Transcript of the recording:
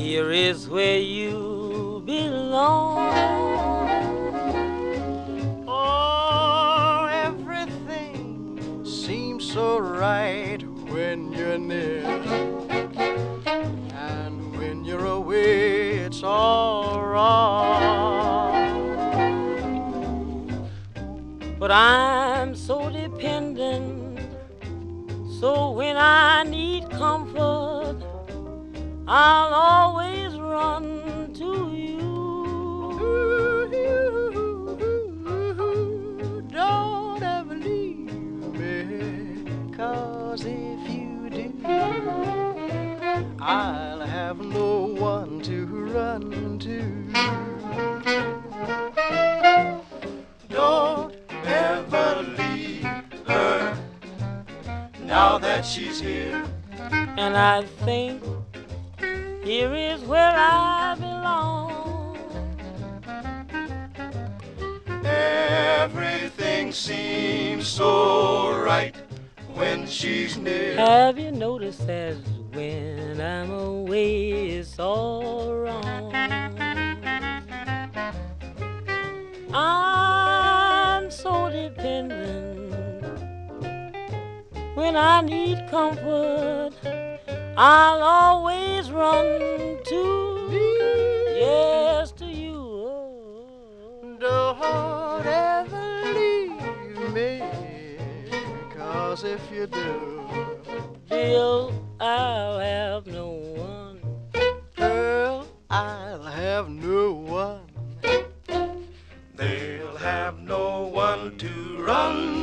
Here is where you belong. Oh, everything seems so right when you're near, and when you're away, it's all wrong. But I'm so dependent, so when I need comfort, I'll always run to you. Don't ever leave me, 'cause if you do, I'll have no one to run to. Don't ever leave her now that she's here. And I think here is where I belong. Everything seems so right when she's near. Have you noticed that when I'm away it's all wrong? I'm so dependent. When I need comfort, I'll always run to, yes, to you. Don't ever leave me, 'cause if you do, Bill, I'll have no one. girl, I'll have no one. They'll have no one to run